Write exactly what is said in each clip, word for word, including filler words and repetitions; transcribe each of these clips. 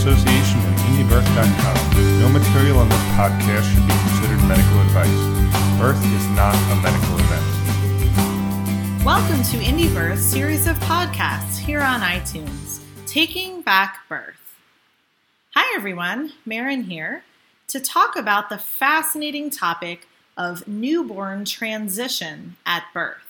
association with indie birth dot com. No material on this podcast should be considered medical advice. Birth is not a medical event. Welcome to Indie Birth series of podcasts here on iTunes, Taking Back Birth. Hi everyone, Maren here, to talk about the fascinating topic of newborn transition at birth.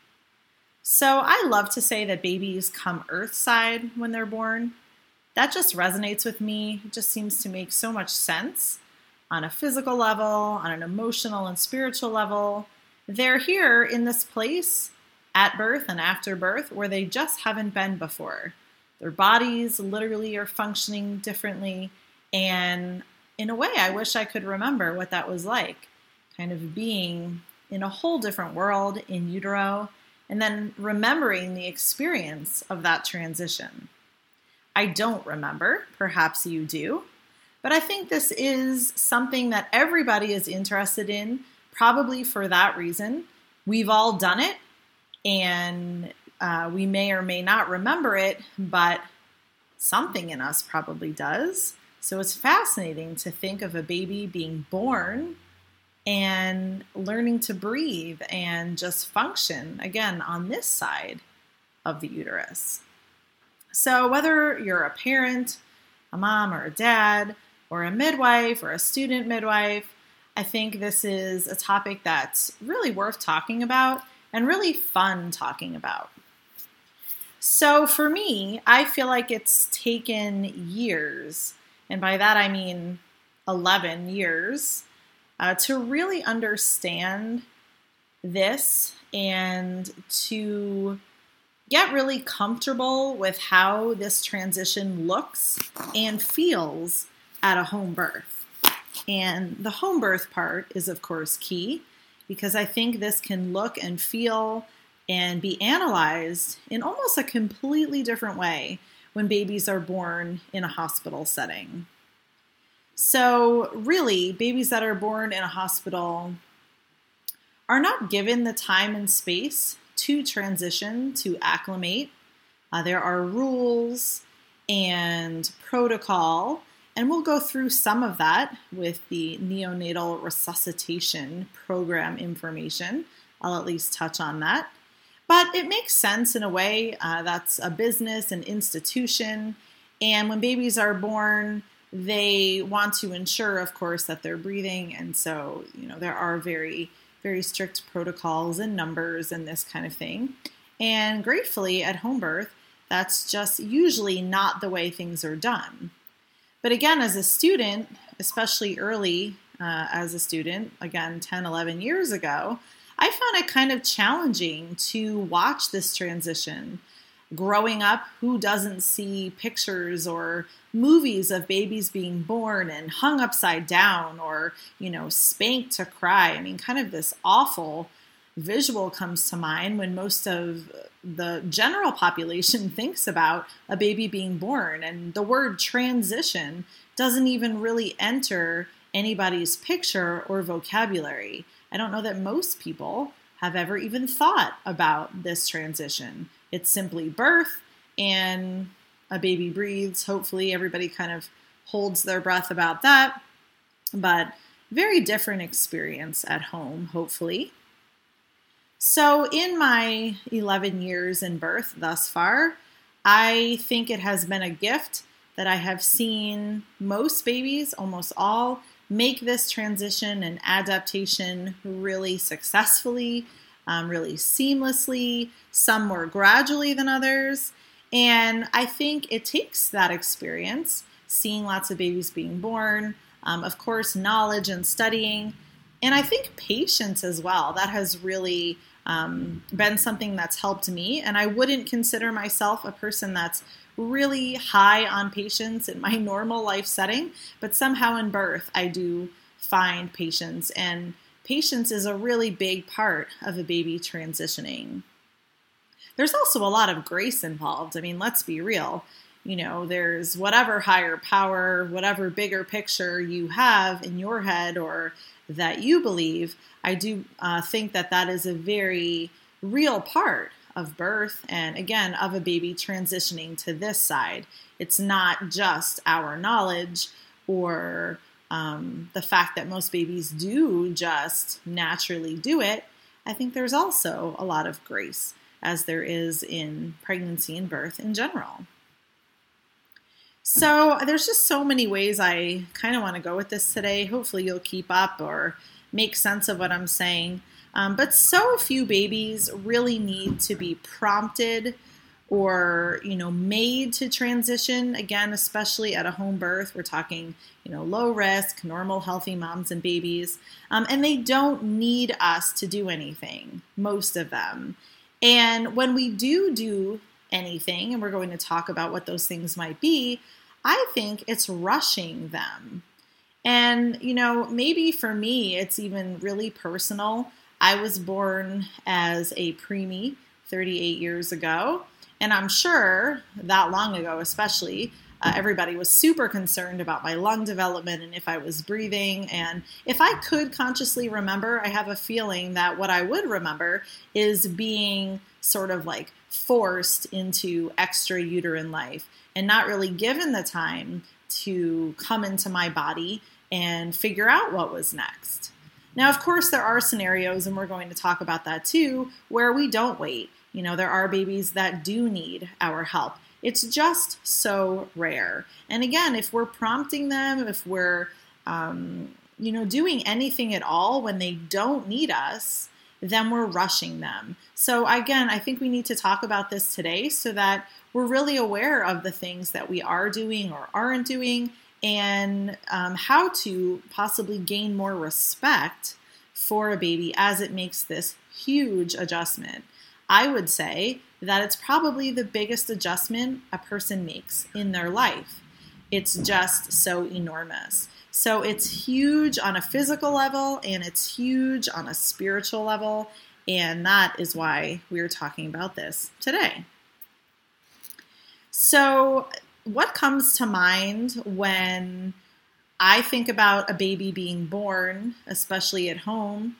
So I love to say that babies come earthside when they're born. That just resonates with me. It just seems to make so much sense on a physical level, on an emotional and spiritual level. They're here in this place at birth and after birth where they just haven't been before. Their bodies literally are functioning differently. And in a way, I wish I could remember what that was like, kind of being in a whole different world in utero, and then remembering the experience of that transition. I don't remember, perhaps you do, but I think this is something that everybody is interested in, probably for that reason. We've all done it, and uh, we may or may not remember it, but something in us probably does. So it's fascinating to think of a baby being born and learning to breathe and just function, again, on this side of the uterus. So whether you're a parent, a mom or a dad, or a midwife or a student midwife, I think this is a topic that's really worth talking about and really fun talking about. So for me, I feel like it's taken years, and by that I mean eleven years, Uh, to really understand this and to get really comfortable with how this transition looks and feels at a home birth. And the home birth part is, of course, key because I think this can look and feel and be analyzed in almost a completely different way when babies are born in a hospital setting. So really, babies that are born in a hospital are not given the time and space to transition, to acclimate. Uh, there are rules and protocol, and we'll go through some of that with the neonatal resuscitation program information. I'll at least touch on that. But it makes sense in a way. Uh, that's a business, an institution, and when babies are born, they want to ensure, of course, that they're breathing. And so, you know, there are very, very strict protocols and numbers and this kind of thing. And gratefully at home birth, that's just usually not the way things are done. But again, as a student, especially early uh, as a student, again, ten, eleven years ago, I found it kind of challenging to watch this transition. Growing up, who doesn't see pictures or movies of babies being born and hung upside down or, you know, spanked to cry? I mean, kind of this awful visual comes to mind when most of the general population thinks about a baby being born. And the word transition doesn't even really enter anybody's picture or vocabulary. I don't know that most people have ever even thought about this transition. It's simply birth and a baby breathes. Hopefully everybody kind of holds their breath about that, but very different experience at home, hopefully. So in my eleven years in birth thus far, I think it has been a gift that I have seen most babies, almost all, make this transition and adaptation really successfully, um, really seamlessly, some more gradually than others. And I think it takes that experience, seeing lots of babies being born, um, of course, knowledge and studying, and I think patience as well. That has really um, been something that's helped me. And I wouldn't consider myself a person that's really high on patience in my normal life setting, but somehow in birth, I do find patience. And patience is a really big part of a baby transitioning. There's also a lot of grace involved. I mean, let's be real. You know, there's whatever higher power, whatever bigger picture you have in your head or that you believe, I do uh, think that that is a very real part of birth and, again, of a baby transitioning to this side It's not just our knowledge or um, the fact that most babies do just naturally do it. I think there's also a lot of grace, as there is in pregnancy and birth in general. So there's just so many ways I kind of want to go with this today. Hopefully you'll keep up or make sense of what I'm saying. Um, but so few babies really need to be prompted or, you know, made to transition. Again, especially at a home birth, we're talking, you know, low risk, normal, healthy moms and babies. Um, and they don't need us to do anything, most of them. And when we do do anything, and we're going to talk about what those things might be, I think it's rushing them. And, you know, maybe for me, it's even really personal. I was born as a preemie thirty-eight years ago. And I'm sure that long ago, especially, uh, everybody was super concerned about my lung development and if I was breathing. And if I could consciously remember, I have a feeling that what I would remember is being sort of like forced into extra uterine life and not really given the time to come into my body and figure out what was next. Now, of course, there are scenarios, and we're going to talk about that too, where we don't wait. You know, there are babies that do need our help. It's just so rare. And again, if we're prompting them, if we're, um, you know, doing anything at all when they don't need us, then we're rushing them. So again, I think we need to talk about this today so that we're really aware of the things that we are doing or aren't doing, and um, how to possibly gain more respect for a baby as it makes this huge adjustment. I would say that it's probably the biggest adjustment a person makes in their life. It's just so enormous. So it's huge on a physical level, and it's huge on a spiritual level, and that is why we're talking about this today. So what comes to mind when I think about a baby being born, especially at home,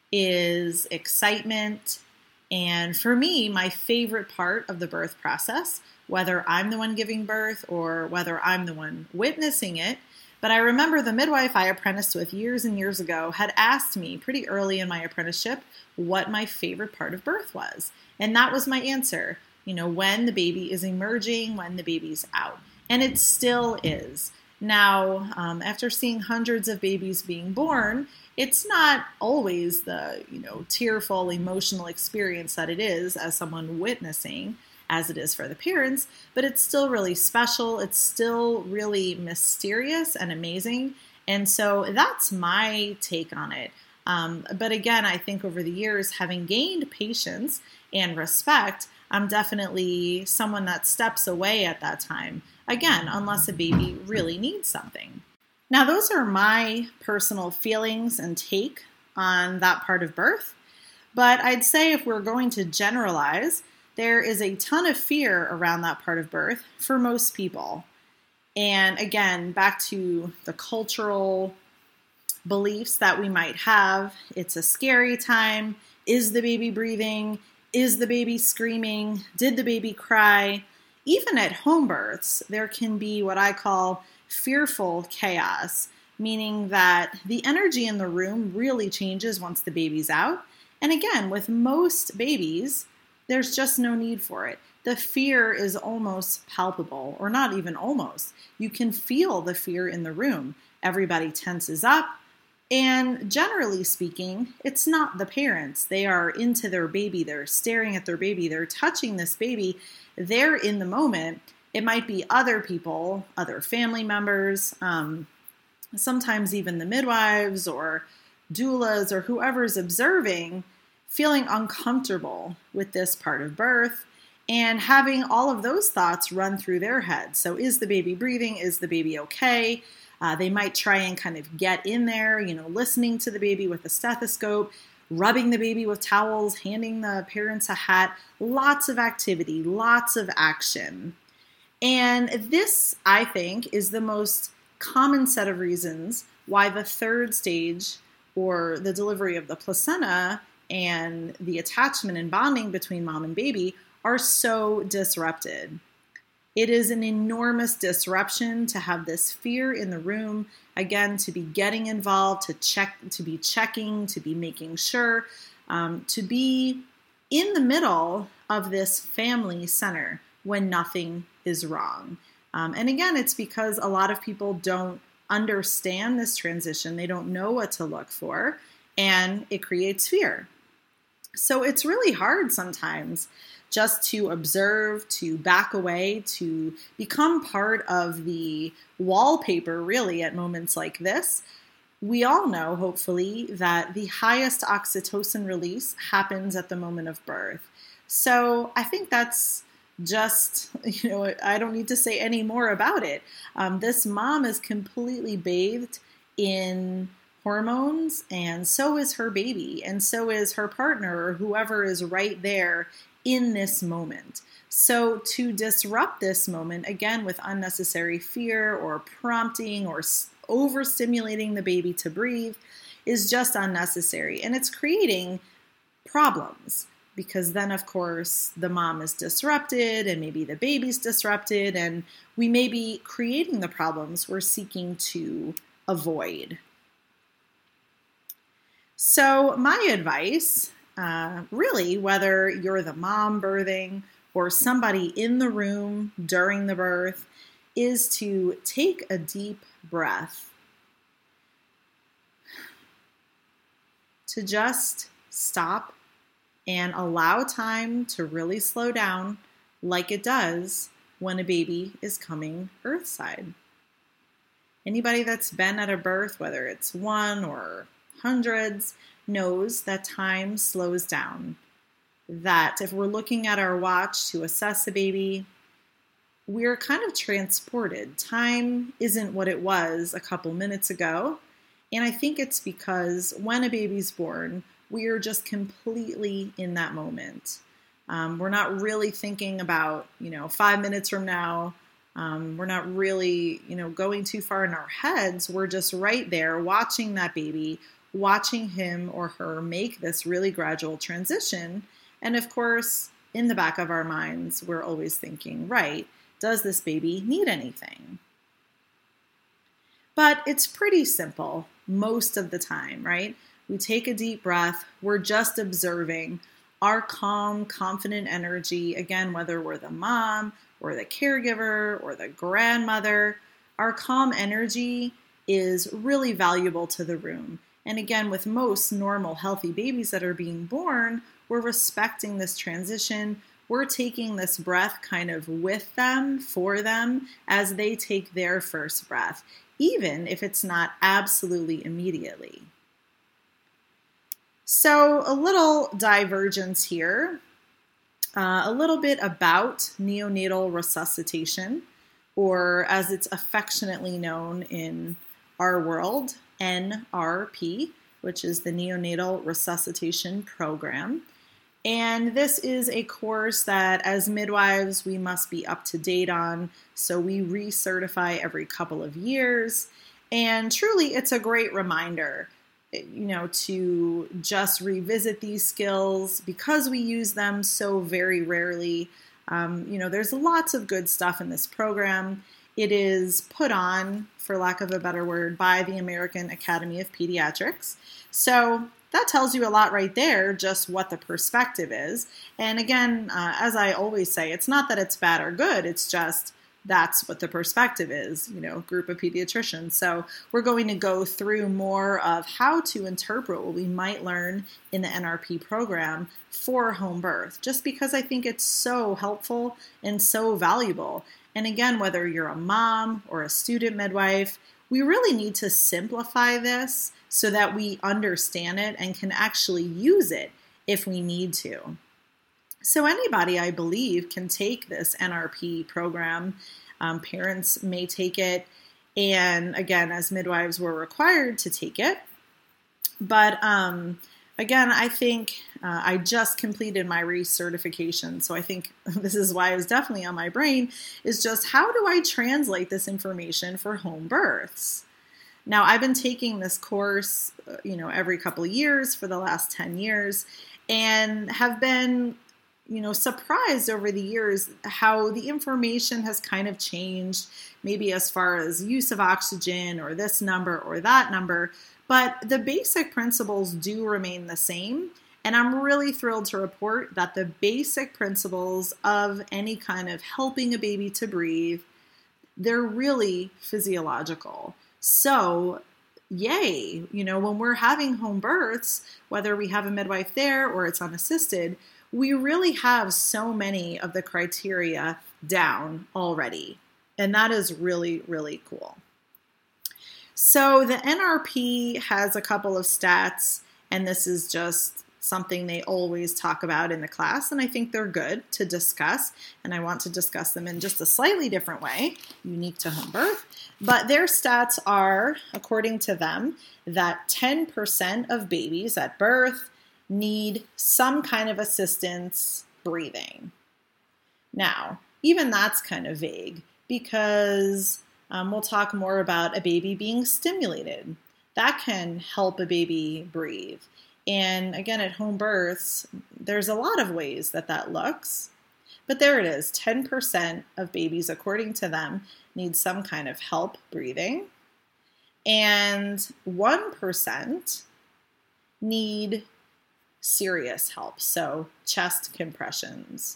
is excitement. And for me, my favorite part of the birth process, whether I'm the one giving birth or whether I'm the one witnessing it, but I remember the midwife I apprenticed with years and years ago had asked me pretty early in my apprenticeship what my favorite part of birth was. And that was my answer. You know, when the baby is emerging, when the baby's out. And it still is. Now, um, after seeing hundreds of babies being born, it's not always the, you know, tearful, emotional experience that it is as someone witnessing, as it is for the parents, but it's still really special. It's still really mysterious and amazing. And so that's my take on it. Um, but again, I think over the years, having gained patience and respect, I'm definitely someone that steps away at that time. Again, unless a baby really needs something. Now, those are my personal feelings and take on that part of birth. But I'd say if we're going to generalize, there is a ton of fear around that part of birth for most people. And again, back to the cultural beliefs that we might have. It's a scary time. Is the baby breathing? Is the baby screaming? Did the baby cry? Even at home births, there can be what I call fearful chaos, meaning that the energy in the room really changes once the baby's out. And again, with most babies, there's just no need for it. The fear is almost palpable, or not even almost. You can feel the fear in the room. Everybody tenses up. And generally speaking, it's not the parents. They are into their baby. They're staring at their baby. They're touching this baby. They're in the moment. It might be other people, other family members, um, sometimes even the midwives or doulas or whoever's observing, feeling uncomfortable with this part of birth and having all of those thoughts run through their head. So is the baby breathing? Is the baby okay? Uh, they might try and kind of get in there, you know, listening to the baby with a stethoscope, rubbing the baby with towels, handing the parents a hat, lots of activity, lots of action. And this, I think, is the most common set of reasons why the third stage, or the delivery of the placenta and the attachment and bonding between mom and baby, are so disrupted. It is an enormous disruption to have this fear in the room, again, to be getting involved, to check, to be checking, to be making sure, um, to be in the middle of this family center when nothing is wrong. Um, and again, it's because a lot of people don't understand this transition. They don't know what to look for, and it creates fear. So it's really hard sometimes just to observe, to back away, to become part of the wallpaper, really, at moments like this. We all know, hopefully, that the highest oxytocin release happens at the moment of birth. So I think that's just, you know, I don't need to say any more about it. Um, this mom is completely bathed in hormones, and so is her baby, and so is her partner, or whoever is right there in this moment. So to disrupt this moment, again, with unnecessary fear or prompting or overstimulating the baby to breathe, is just unnecessary. And it's creating problems, because then, of course, the mom is disrupted and maybe the baby's disrupted, and we may be creating the problems we're seeking to avoid. So my advice, uh, really, whether you're the mom birthing or somebody in the room during the birth, is to take a deep breath. To just stop and allow time to really slow down, like it does when a baby is coming earthside. Anybody that's been at a birth, whether it's one or hundreds, knows that time slows down. That if we're looking at our watch to assess a baby, we're kind of transported. Time isn't what it was a couple minutes ago. And I think it's because when a baby's born, we are just completely in that moment. Um, we're not really thinking about, you know, five minutes from now. Um, we're not really, you know, going too far in our heads. We're just right there watching that baby, watching him or her make this really gradual transition. And of course, in the back of our minds, we're always thinking, right, does this baby need anything? But it's pretty simple most of the time, right? We take a deep breath. We're just observing our calm, confident energy. Again, whether we're the mom or the caregiver or the grandmother, our calm energy is really valuable to the room. And again, with most normal, healthy babies that are being born, we're respecting this transition. We're taking this breath kind of with them, for them, as they take their first breath, even if it's not absolutely immediately. So a little divergence here, uh, a little bit about neonatal resuscitation, or as it's affectionately known in our world, N R P, which is the Neonatal Resuscitation Program. And this is a course that as midwives we must be up to date on, so we recertify every couple of years. And truly, it's a great reminder, you know, to just revisit these skills because we use them so very rarely. Um, you know, there's lots of good stuff in this program. It is put on, for lack of a better word, by the American Academy of Pediatrics. So that tells you a lot right there, just what the perspective is. And again, uh, as I always say, it's not that it's bad or good, it's just that's what the perspective is, you know, group of pediatricians. So we're going to go through more of how to interpret what we might learn in the N R P program for home birth, just because I think it's so helpful and so valuable. And again, whether you're a mom or a student midwife, we really need to simplify this so that we understand it and can actually use it if we need to. So anybody, I believe, can take this N R P program. Um, parents may take it, and again, as midwives, we're required to take it. But um, again, I think uh, I just completed my recertification, so I think this is why it was definitely on my brain, is just how do I translate this information for home births? Now, I've been taking this course, you know, every couple of years for the last ten years, and have been you know, surprised over the years how the information has kind of changed, maybe as far as use of oxygen or this number or that number, but the basic principles do remain the same. And I'm really thrilled to report that the basic principles of any kind of helping a baby to breathe, they're really physiological. So yay, you know, when we're having home births, whether we have a midwife there or it's unassisted, we really have so many of the criteria down already. And that is really, really cool. So the N R P has a couple of stats, and this is just something they always talk about in the class, and I think they're good to discuss, and I want to discuss them in just a slightly different way, unique to home birth. But their stats are, according to them, that ten percent of babies at birth need some kind of assistance breathing. Now, even that's kind of vague because um, we'll talk more about a baby being stimulated. That can help a baby breathe. And again, at home births, there's a lot of ways that that looks. But there it is, ten percent of babies, according to them, need some kind of help breathing. And one percent need serious help, so chest compressions.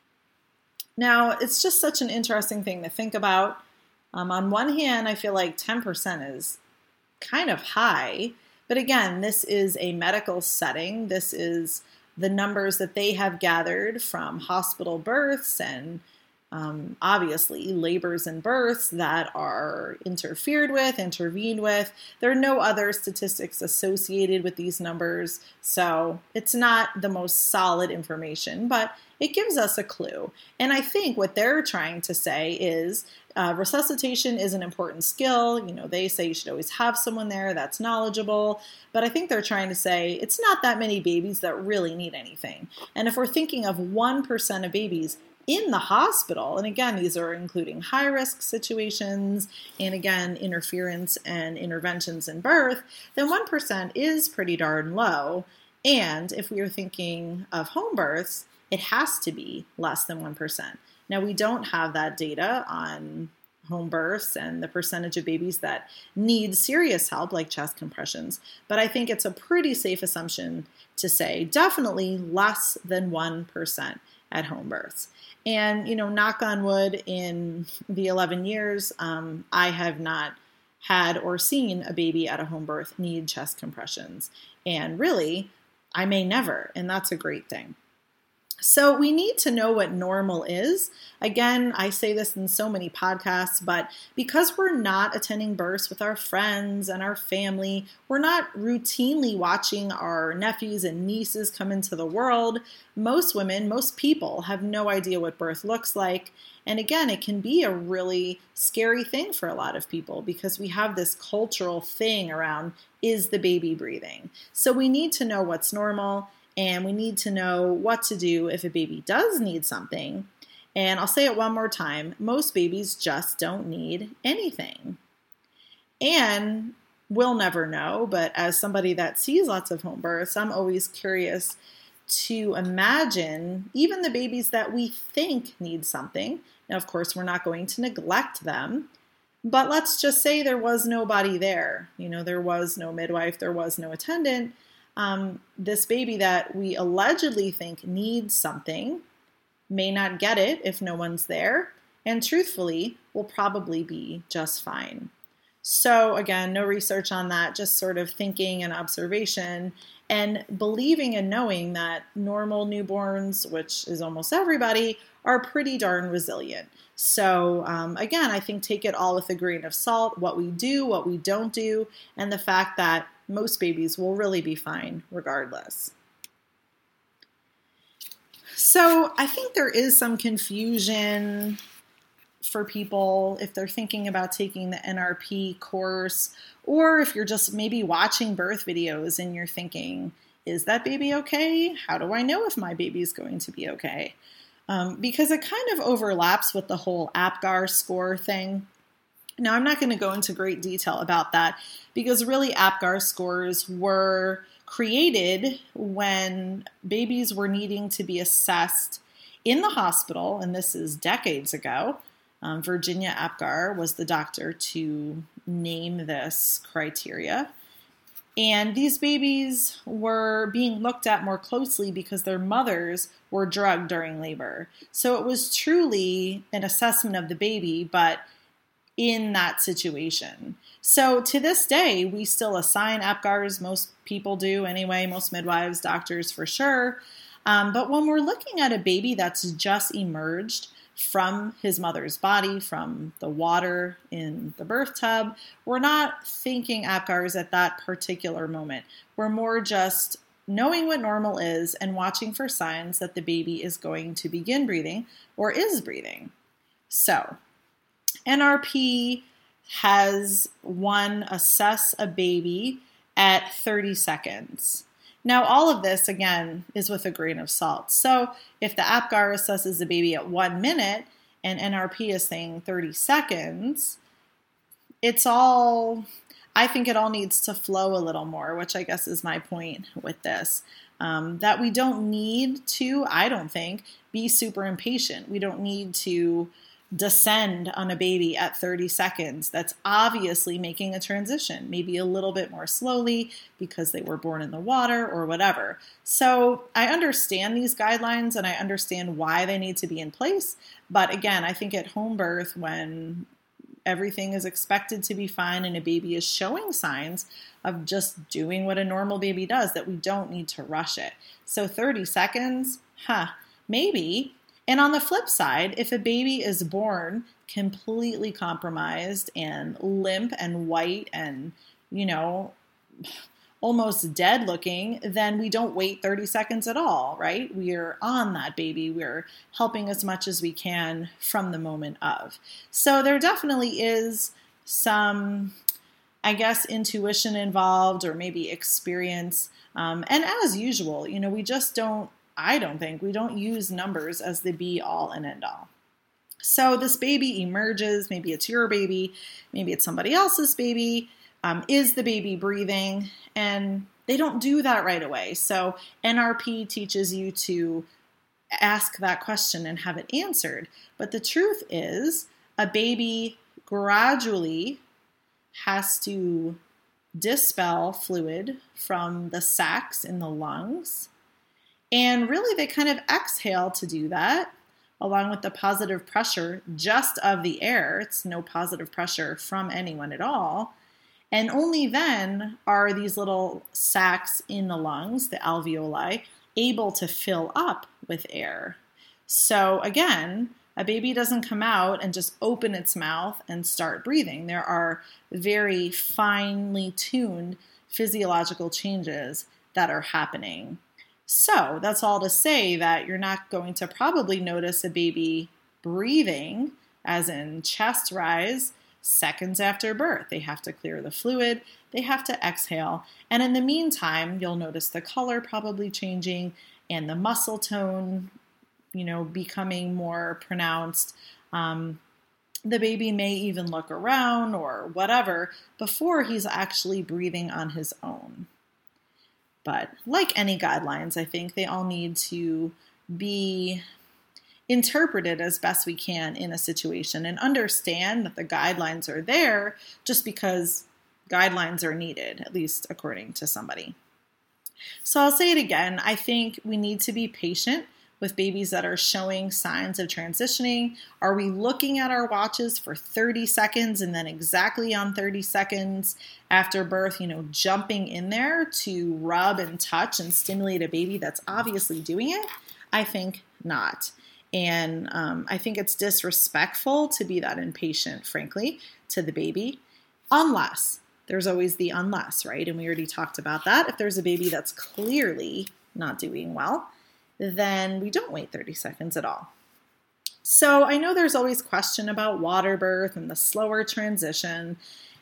Now, it's just such an interesting thing to think about. Um, on one hand, I feel like ten percent is kind of high, but again, this is a medical setting. This is the numbers that they have gathered from hospital births and Um, obviously, labors and births that are interfered with, intervened with. There are no other statistics associated with these numbers, so it's not the most solid information, but it gives us a clue. And I think what they're trying to say is uh, resuscitation is an important skill. You know, they say you should always have someone there that's knowledgeable, but I think they're trying to say it's not that many babies that really need anything. And if we're thinking of one percent of babies in the hospital, and again, these are including high-risk situations, and again, interference and interventions in birth, then one percent is pretty darn low. And if we are thinking of home births, it has to be less than one percent. Now, we don't have that data on home births and the percentage of babies that need serious help, like chest compressions, but I think it's a pretty safe assumption to say definitely less than one percent at home births. And, you know, knock on wood, in the eleven years, um, I have not had or seen a baby at a home birth need chest compressions. And really, I may never, and that's a great thing. So we need to know what normal is. Again, I say this in so many podcasts, but because we're not attending births with our friends and our family, we're not routinely watching our nephews and nieces come into the world, most women, most people have no idea what birth looks like. And again, it can be a really scary thing for a lot of people because we have this cultural thing around, is the baby breathing? So we need to know what's normal. And we need to know what to do if a baby does need something. And I'll say it one more time, most babies just don't need anything. And we'll never know, but as somebody that sees lots of home births, I'm always curious to imagine even the babies that we think need something. Now, of course, we're not going to neglect them, but let's just say there was nobody there. You know, there was no midwife, there was no attendant. Um, this baby that we allegedly think needs something may not get it if no one's there, and truthfully will probably be just fine. So again, no research on that, just sort of thinking and observation and believing and knowing that normal newborns, which is almost everybody, are pretty darn resilient. So um, again, I think take it all with a grain of salt, what we do, what we don't do, and the fact that most babies will really be fine regardless. So I think there is some confusion for people if they're thinking about taking the N R P course, or if you're just maybe watching birth videos and you're thinking, is that baby okay? How do I know if my baby is going to be okay? Um, because it kind of overlaps with the whole APGAR score thing. Now, I'm not going to go into great detail about that because really APGAR scores were created when babies were needing to be assessed in the hospital, and this is decades ago, um, Virginia Apgar was the doctor to name this criteria. And these babies were being looked at more closely because their mothers were drugged during labor. So it was truly an assessment of the baby, but in that situation. So to this day, we still assign Apgars. Most people do anyway, most midwives, doctors for sure. Um, but when we're looking at a baby that's just emerged from his mother's body, from the water in the birth tub, we're not thinking Apgars at that particular moment. We're more just knowing what normal is and watching for signs that the baby is going to begin breathing or is breathing. So N R P has one assess a baby at thirty seconds. Now, all of this, again, is with a grain of salt. So if the Apgar assesses a baby at one minute and N R P is saying thirty seconds, it's all, I think it all needs to flow a little more, which I guess is my point with this. Um, that we don't need to, I don't think, be super impatient. We don't need to descend on a baby at thirty seconds that's obviously making a transition, maybe a little bit more slowly because they were born in the water or whatever. So I understand these guidelines and I understand why they need to be in place. But again, I think at home birth, when everything is expected to be fine and a baby is showing signs of just doing what a normal baby does, that we don't need to rush it. So thirty seconds, huh, maybe. And on the flip side, if a baby is born completely compromised and limp and white and, you know, almost dead looking, then we don't wait thirty seconds at all, right? We are on that baby. We're helping as much as we can from the moment of. So there definitely is some, I guess, intuition involved or maybe experience. Um, and as usual, you know, we just don't, I don't think, we don't use numbers as the be all and end all. So this baby emerges, maybe it's your baby, maybe it's somebody else's baby. Um, is the baby breathing? And they don't do that right away. So N R P teaches you to ask that question and have it answered. But the truth is, a baby gradually has to dispel fluid from the sacs in the lungs. And really, they kind of exhale to do that, along with the positive pressure just of the air. It's no positive pressure from anyone at all. And only then are these little sacs in the lungs, the alveoli, able to fill up with air. So again, a baby doesn't come out and just open its mouth and start breathing. There are very finely tuned physiological changes that are happening. So that's all to say that you're not going to probably notice a baby breathing, as in chest rise, seconds after birth. They have to clear the fluid, they have to exhale, and in the meantime, you'll notice the color probably changing and the muscle tone, you know, becoming more pronounced. Um, the baby may even look around or whatever before he's actually breathing on his own. But like any guidelines, I think they all need to be interpreted as best we can in a situation and understand that the guidelines are there just because guidelines are needed, at least according to somebody. So I'll say it again. I think we need to be patient with babies that are showing signs of transitioning. Are we looking at our watches for thirty seconds and then exactly on thirty seconds after birth, you know, jumping in there to rub and touch and stimulate a baby that's obviously doing it? I think not. And um, I think it's disrespectful to be that impatient, frankly, to the baby, unless, there's always the unless, right? And we already talked about that. If there's a baby that's clearly not doing well, then we don't wait thirty seconds at all. So I know there's always question about water birth and the slower transition,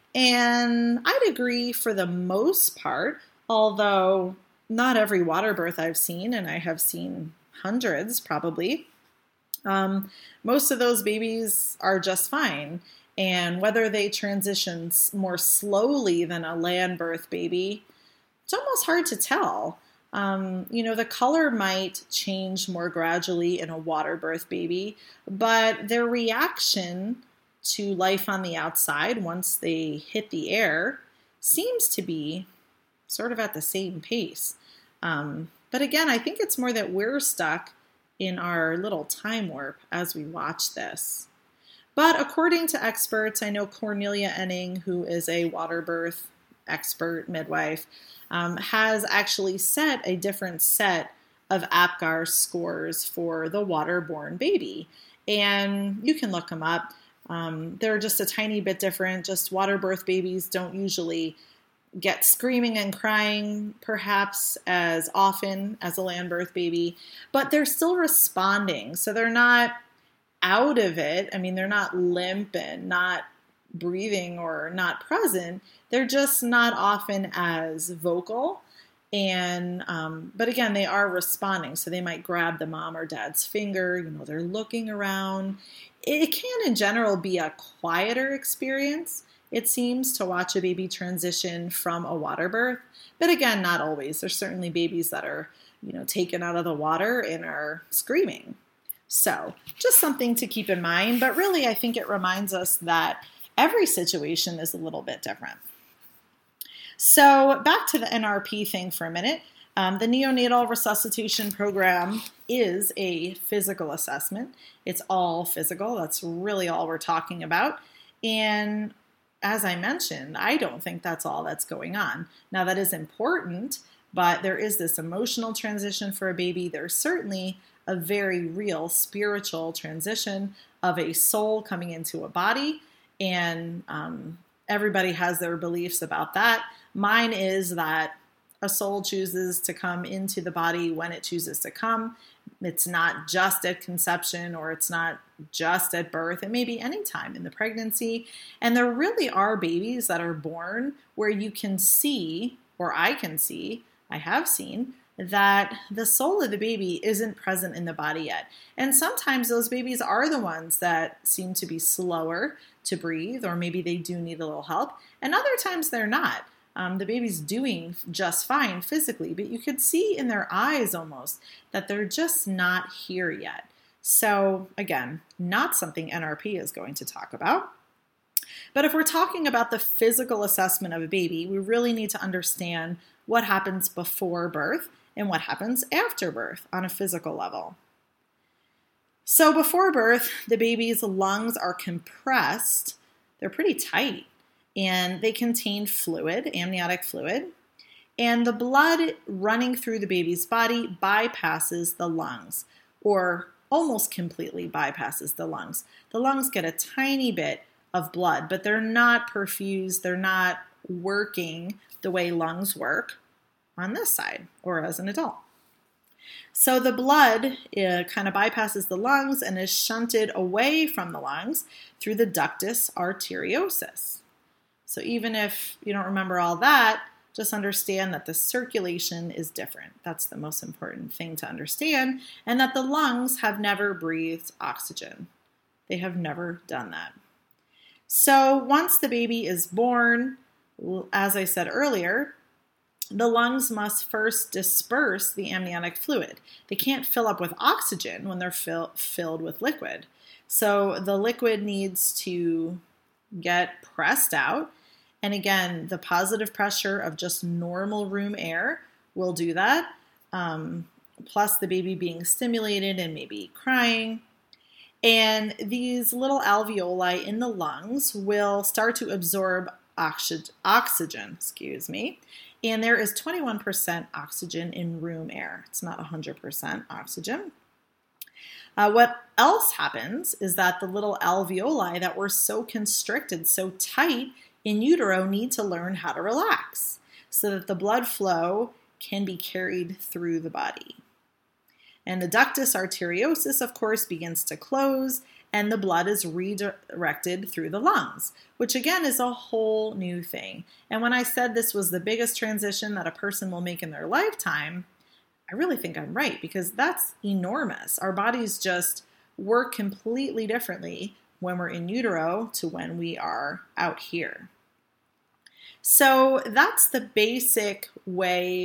and I'd agree for the most part, although not every water birth I've seen, and I have seen hundreds probably, um, most of those babies are just fine. And whether they transition more slowly than a land birth baby, it's almost hard to tell. Um, you know, the color might change more gradually in a water birth baby, but their reaction to life on the outside once they hit the air seems to be sort of at the same pace. Um, but again, I think it's more that we're stuck in our little time warp as we watch this. But according to experts, I know Cornelia Enning, who is a water birth expert midwife, um, has actually set a different set of APGAR scores for the waterborne baby. And you can look them up. Um, they're just a tiny bit different. Just water birth babies don't usually get screaming and crying perhaps as often as a land birth baby, but they're still responding. So they're not out of it. I mean, they're not limp and not breathing or not present. They're just not often as vocal. And, um, but again, they are responding. So they might grab the mom or dad's finger, you know, they're looking around. It can in general be a quieter experience, it seems, to watch a baby transition from a water birth. But again, not always. There's certainly babies that are, you know, taken out of the water and are screaming. So just something to keep in mind. But really, I think it reminds us that every situation is a little bit different. So back to the N R P thing for a minute. Um, the neonatal resuscitation program is a physical assessment. It's all physical. That's really all we're talking about. And as I mentioned, I don't think that's all that's going on. Now, that is important, but there is this emotional transition for a baby. There's certainly a very real spiritual transition of a soul coming into a body. And um, everybody has their beliefs about that. Mine is that a soul chooses to come into the body when it chooses to come. It's not just at conception, or it's not just at birth. It may be any time in the pregnancy. And there really are babies that are born where you can see, or I can see, I have seen, that the soul of the baby isn't present in the body yet. And sometimes those babies are the ones that seem to be slower to breathe, or maybe they do need a little help. And other times they're not. Um, the baby's doing just fine physically, but you could see in their eyes almost that they're just not here yet. So again, not something N R P is going to talk about. But if we're talking about the physical assessment of a baby, we really need to understand what happens before birth and what happens after birth on a physical level. So before birth, the baby's lungs are compressed. They're pretty tight, and they contain fluid, amniotic fluid, and the blood running through the baby's body bypasses the lungs, or almost completely bypasses the lungs. The lungs get a tiny bit of blood, but they're not perfused, they're not working the way lungs work on this side or as an adult. So the blood uh, kind of bypasses the lungs and is shunted away from the lungs through the ductus arteriosus. So even if you don't remember all that, just understand that the circulation is different. That's the most important thing to understand, and that the lungs have never breathed oxygen. They have never done that. So once the baby is born, as I said earlier, the lungs must first disperse the amniotic fluid. They can't fill up with oxygen when they're fill, filled with liquid. So the liquid needs to get pressed out. And again, the positive pressure of just normal room air will do that. Um, plus the baby being stimulated and maybe crying. And these little alveoli in the lungs will start to absorb oxy- oxygen, excuse me. And there is twenty-one percent oxygen in room air. It's not one hundred percent oxygen. Uh, what else happens is that the little alveoli that were so constricted, so tight in utero, need to learn how to relax so that the blood flow can be carried through the body. And the ductus arteriosus, of course, begins to close, and the blood is redirected through the lungs, which again is a whole new thing. And when I said this was the biggest transition that a person will make in their lifetime, I really think I'm right, because that's enormous. Our bodies just work completely differently when we're in utero to when we are out here. So that's the basic way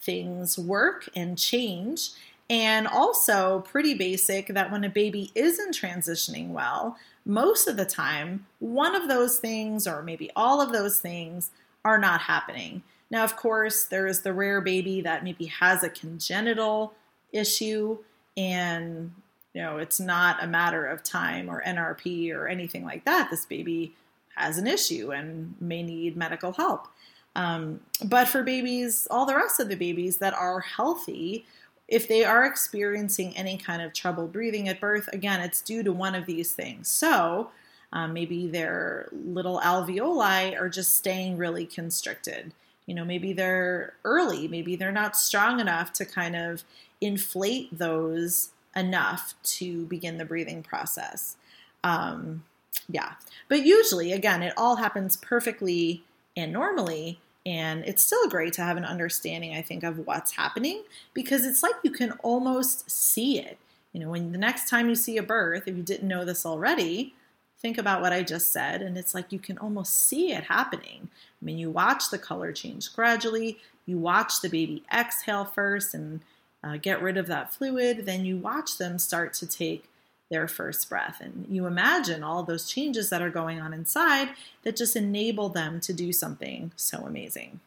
things work and change. And also pretty basic that when a baby isn't transitioning well, most of the time, one of those things or maybe all of those things are not happening. Now, of course, there is the rare baby that maybe has a congenital issue and, you know, it's not a matter of time or N R P or anything like that. This baby has an issue and may need medical help. Um, but for babies, all the rest of the babies that are healthy, if they are experiencing any kind of trouble breathing at birth, again, it's due to one of these things. So um, maybe their little alveoli are just staying really constricted. You know, maybe they're early, maybe they're not strong enough to kind of inflate those enough to begin the breathing process. Um, yeah, but usually, again, it all happens perfectly and normally. And it's still great to have an understanding, I think, of what's happening because it's like you can almost see it. You know, when the next time you see a birth, if you didn't know this already, think about what I just said. And it's like you can almost see it happening. I mean, you watch the color change gradually. You watch the baby exhale first and uh, get rid of that fluid. Then you watch them start to take their first breath. And you imagine all those changes that are going on inside that just enable them to do something so amazing.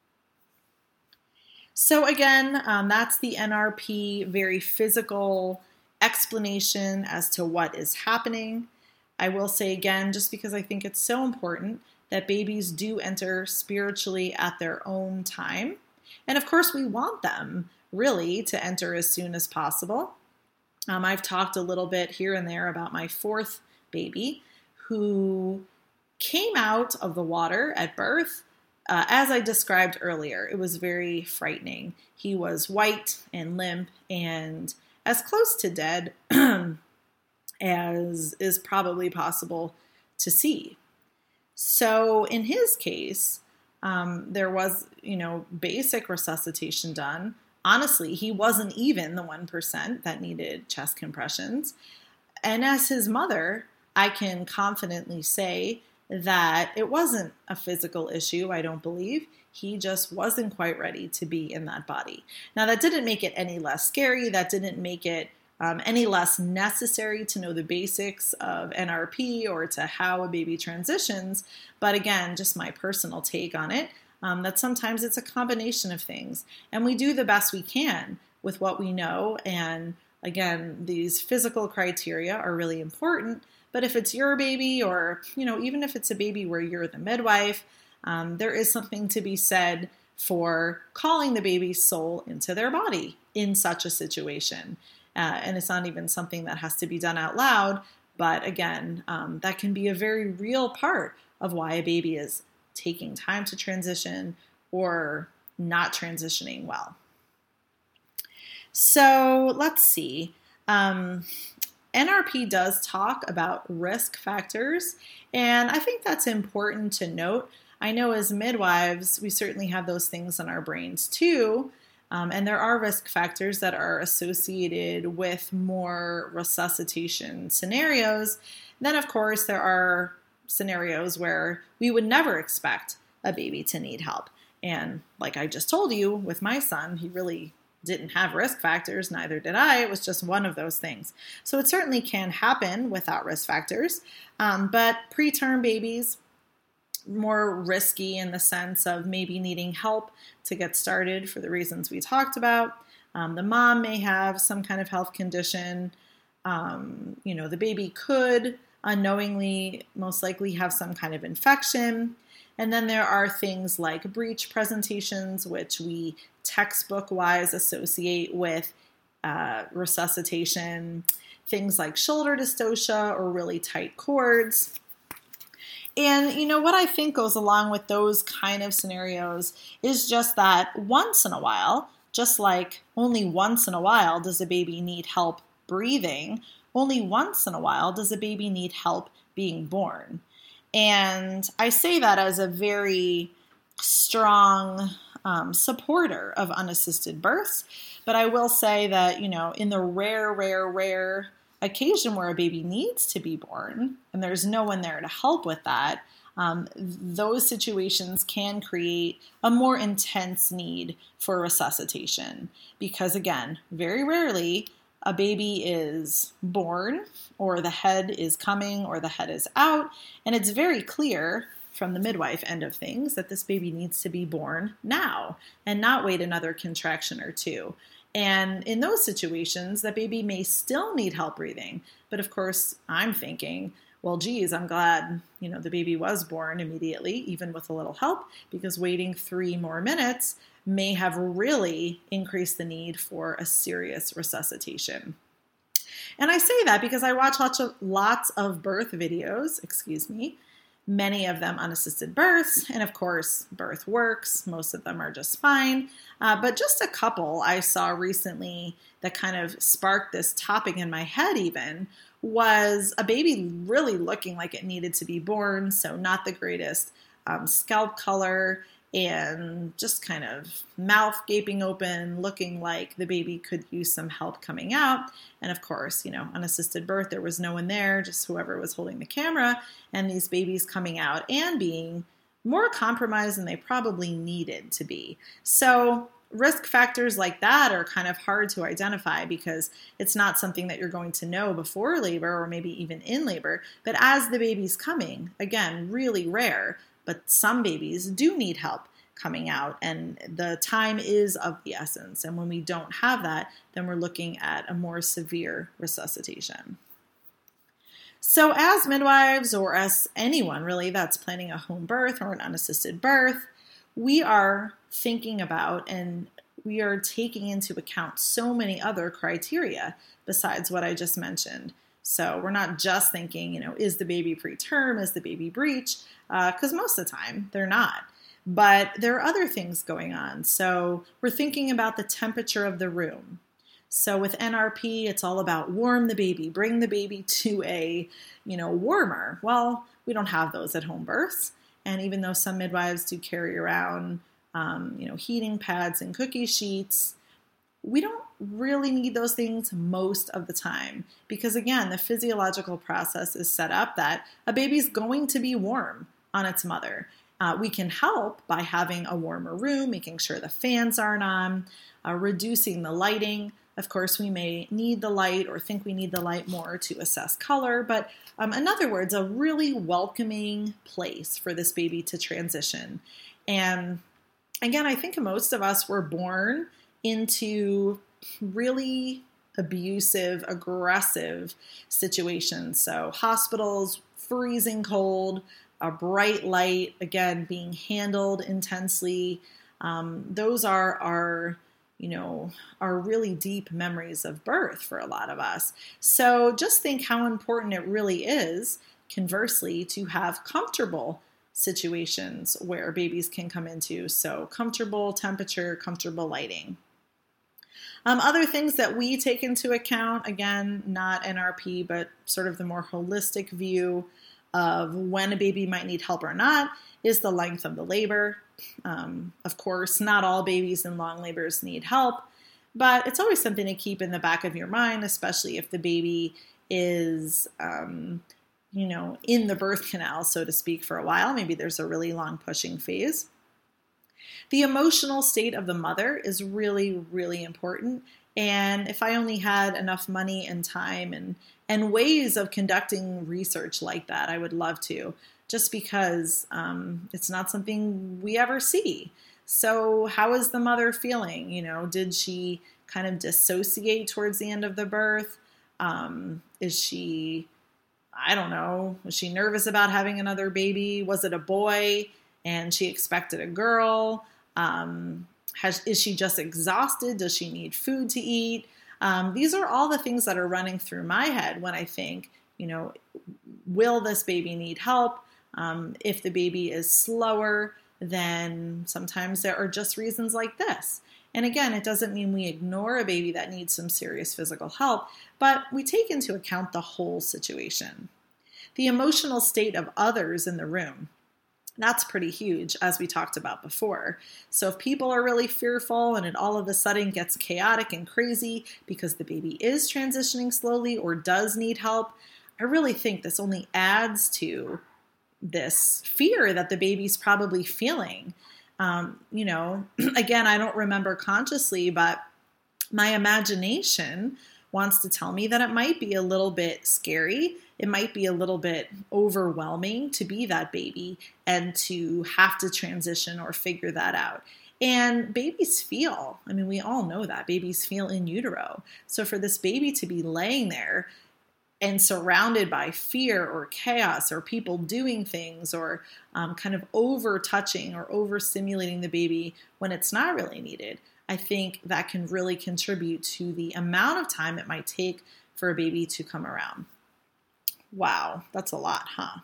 So again, um, that's the N R P, very physical explanation as to what is happening. I will say again, just because I think it's so important that babies do enter spiritually at their own time. And of course, we want them really to enter as soon as possible. Um, I've talked a little bit here and there about my fourth baby who came out of the water at birth. Uh, as I described earlier, it was very frightening. He was white and limp and as close to dead as is probably possible to see. So in his case, um, there was, you know, basic resuscitation done. Honestly, he wasn't even the one percent that needed chest compressions. And as his mother, I can confidently say that it wasn't a physical issue, I don't believe. He just wasn't quite ready to be in that body. Now, that didn't make it any less scary. That didn't make it um, any less necessary to know the basics of N R P or to how a baby transitions. But again, just my personal take on it. Um, that sometimes it's a combination of things and we do the best we can with what we know. And again, these physical criteria are really important, but if it's your baby or, you know, even if it's a baby where you're the midwife, um, there is something to be said for calling the baby's soul into their body in such a situation. Uh, and it's not even something that has to be done out loud, but again, um, that can be a very real part of why a baby is taking time to transition or not transitioning well. So let's see. Um, N R P does talk about risk factors, and I think that's important to note. I know as midwives, we certainly have those things in our brains too, um, and there are risk factors that are associated with more resuscitation scenarios. Then, of course, there are scenarios where we would never expect a baby to need help. And like I just told you with my son, he really didn't have risk factors, neither did I. It was just one of those things. So it certainly can happen without risk factors. Um, but preterm babies, more risky in the sense of maybe needing help to get started for the reasons we talked about. Um, the mom may have some kind of health condition. Um, you know, the baby could unknowingly most likely have some kind of infection. And then there are things like breech presentations, which we textbook-wise associate with uh, resuscitation, things like shoulder dystocia or really tight cords. And, you know, what I think goes along with those kind of scenarios is just that once in a while, just like only once in a while does a baby need help breathing, only once in a while does a baby need help being born. And I say that as a very strong um, supporter of unassisted births. But I will say that, you know, in the rare, rare, rare occasion where a baby needs to be born and there's no one there to help with that, um, those situations can create a more intense need for resuscitation because, again, very rarely a baby is born or the head is coming or the head is out, and it's very clear from the midwife end of things that this baby needs to be born now and not wait another contraction or two. And in those situations, that baby may still need help breathing. But of course, I'm thinking, well, geez, I'm glad, you know, the baby was born immediately, even with a little help, because waiting three more minutes may have really increased the need for a serious resuscitation. And I say that because I watch lots of, lots of birth videos, excuse me, many of them unassisted births, and of course, birth works. Most of them are just fine. Uh, but just a couple I saw recently that kind of sparked this topic in my head even was a baby really looking like it needed to be born, so not the greatest um, scalp color, and just kind of mouth gaping open, looking like the baby could use some help coming out. And of course, you know, unassisted birth, there was no one there, just whoever was holding the camera, and these babies coming out and being more compromised than they probably needed to be. So risk factors like that are kind of hard to identify because it's not something that you're going to know before labor or maybe even in labor. But as the baby's coming, again, really rare, but some babies do need help coming out, and the time is of the essence. And when we don't have that, then we're looking at a more severe resuscitation. So as midwives, or as anyone really that's planning a home birth or an unassisted birth, we are thinking about and we are taking into account so many other criteria besides what I just mentioned. So we're not just thinking, you know, is the baby preterm? Is the baby breech? Because uh, most of the time they're not. But there are other things going on. So we're thinking about the temperature of the room. So with N R P, it's all about warm the baby, bring the baby to a, you know, warmer. Well, we don't have those at home births. And even though some midwives do carry around, um, you know, heating pads and cookie sheets, we don't really need those things most of the time because, again, the physiological process is set up that a baby's going to be warm on its mother. Uh, we can help by having a warmer room, making sure the fans aren't on, uh, reducing the lighting. Of course, we may need the light or think we need the light more to assess color, but um, in other words, a really welcoming place for this baby to transition. And again, I think most of us were born into really abusive, aggressive situations. So hospitals, freezing cold, a bright light, again, being handled intensely. Um, those are our, you know, are really deep memories of birth for a lot of us. So just think how important it really is, conversely, to have comfortable situations where babies can come into. So comfortable temperature, comfortable lighting. Um, other things that we take into account, again, not N R P, but sort of the more holistic view of when a baby might need help or not, is the length of the labor. Um, of course, not all babies in long labors need help, but it's always something to keep in the back of your mind, especially if the baby is, um, you know, in the birth canal, so to speak, for a while. Maybe there's a really long pushing phase. The emotional state of the mother is really, really important. And if I only had enough money and time and, and ways of conducting research like that, I would love to, just because um, it's not something we ever see. So how is the mother feeling? You know, did she kind of dissociate towards the end of the birth? Um, is she, I don't know, was she nervous about having another baby? Was it a boy and she expected a girl? Um, has, is she just exhausted? Does she need food to eat? Um, these are all the things that are running through my head when I think, you know, will this baby need help? Um, if the baby is slower, then sometimes there are just reasons like this. And again, it doesn't mean we ignore a baby that needs some serious physical help, but we take into account the whole situation. The emotional state of others in the room. That's pretty huge, as we talked about before. So if people are really fearful and it all of a sudden gets chaotic and crazy because the baby is transitioning slowly or does need help, I really think this only adds to, this fear that the baby's probably feeling. Um, you know, again, I don't remember consciously, but my imagination wants to tell me that it might be a little bit scary. It might be a little bit overwhelming to be that baby and to have to transition or figure that out. And babies feel, I mean, we all know that babies feel in utero. So for this baby to be laying there and surrounded by fear or chaos or people doing things or um, kind of over touching or over stimulating the baby when it's not really needed, I think that can really contribute to the amount of time it might take for a baby to come around. Wow, that's a lot, huh?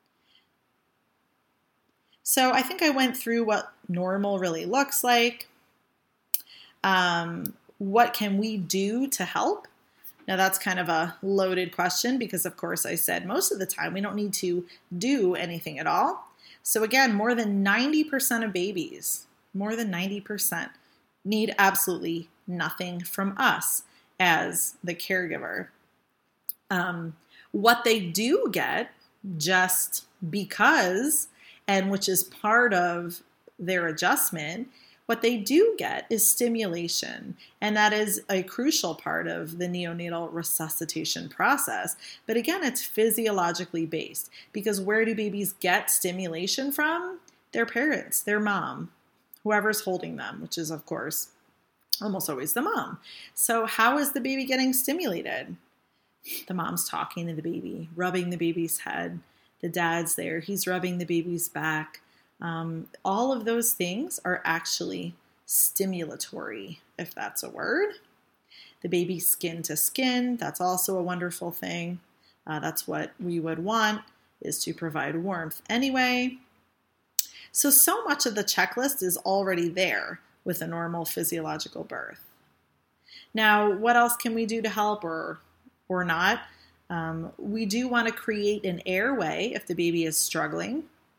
So I think I went through what normal really looks like. Um, what can we do to help? Now that's kind of a loaded question because, of course, I said most of the time we don't need to do anything at all. So again, more than ninety percent of babies, more than ninety percent need absolutely nothing from us as the caregiver. Um, what they do get, just because, and which is part of their adjustment, what they do get is stimulation, and that is a crucial part of the neonatal resuscitation process. But again, it's physiologically based, because where do babies get stimulation from? Their parents, their mom, whoever's holding them, which is, of course, almost always the mom. So how is the baby getting stimulated? The mom's talking to the baby, rubbing the baby's head. The dad's there, he's rubbing the baby's back. Um, all of those things are actually stimulatory, if that's a word. The baby skin to skin, that's also a wonderful thing. Uh, that's what we would want, is to provide warmth anyway. So, so much of the checklist is already there with a normal physiological birth. Now, what else can we do to help or, or not? Um, we do want to create an airway if the baby is struggling.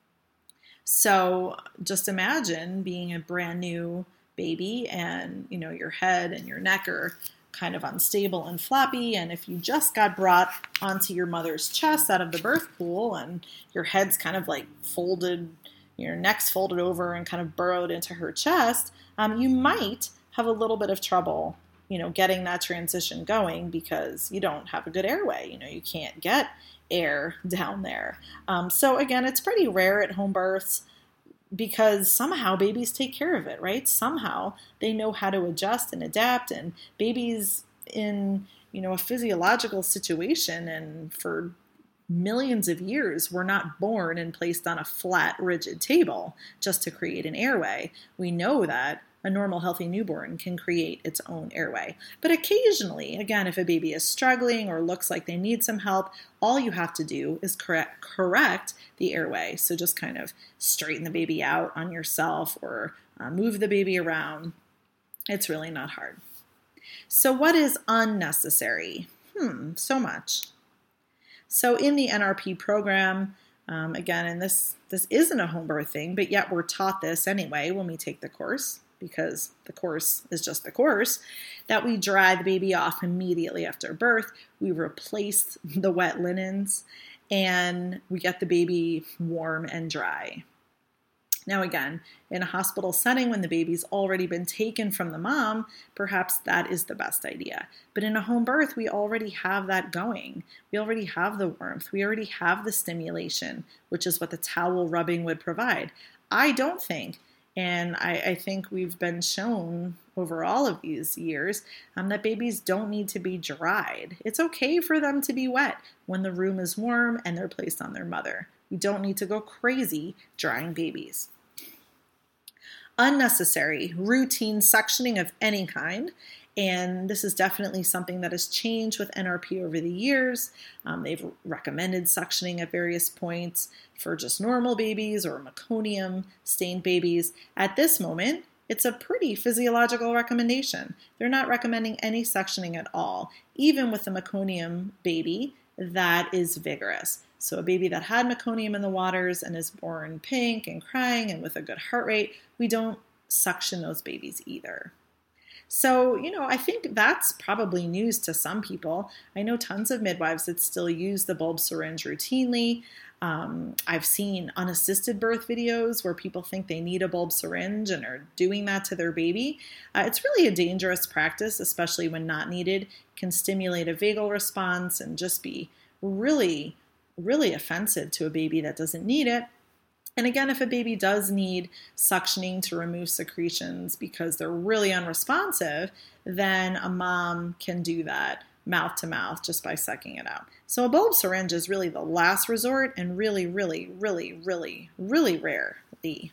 So just imagine being a brand new baby and, you know, your head and your neck are kind of unstable and floppy. And if you just got brought onto your mother's chest out of the birth pool and your head's kind of like folded, your neck's folded over and kind of burrowed into her chest, um, you might have a little bit of trouble, you know, getting that transition going because you don't have a good airway. You know, you can't get air down there. Um, so again, it's pretty rare at home births because somehow babies take care of it, right? Somehow they know how to adjust and adapt, and babies in, you know, a physiological situation and for millions of years were not born and placed on a flat, rigid table just to create an airway. We know that a normal, healthy newborn can create its own airway. But occasionally, again, if a baby is struggling or looks like they need some help, all you have to do is correct, correct the airway. So just kind of straighten the baby out on yourself or uh, move the baby around. It's really not hard. So what is unnecessary? Hmm, so much. So in the N R P program, um, again, and this, this isn't a home birth thing, but yet we're taught this anyway when we take the course, because the course is just the course, that we dry the baby off immediately after birth. We replace the wet linens and we get the baby warm and dry. Now again, in a hospital setting when the baby's already been taken from the mom, perhaps that is the best idea. But in a home birth, we already have that going. We already have the warmth. We already have the stimulation, which is what the towel rubbing would provide. I don't think And I, I think we've been shown over all of these years um, that babies don't need to be dried. It's okay for them to be wet when the room is warm and they're placed on their mother. We don't need to go crazy drying babies. Unnecessary routine suctioning of any kind. And this is definitely something that has changed with N R P over the years. Um, they've recommended suctioning at various points for just normal babies or meconium stained babies. At this moment, it's a pretty physiological recommendation. They're not recommending any suctioning at all, even with the meconium baby that is vigorous. So a baby that had meconium in the waters and is born pink and crying and with a good heart rate, we don't suction those babies either. So, you know, I think that's probably news to some people. I know tons of midwives that still use the bulb syringe routinely. Um, I've seen unassisted birth videos where people think they need a bulb syringe and are doing that to their baby. Uh, it's really a dangerous practice, especially when not needed. It can stimulate a vagal response and just be really, really offensive to a baby that doesn't need it. And again, if a baby does need suctioning to remove secretions because they're really unresponsive, then a mom can do that mouth to mouth just by sucking it out. So a bulb syringe is really the last resort and really, really, really, really, really rarely.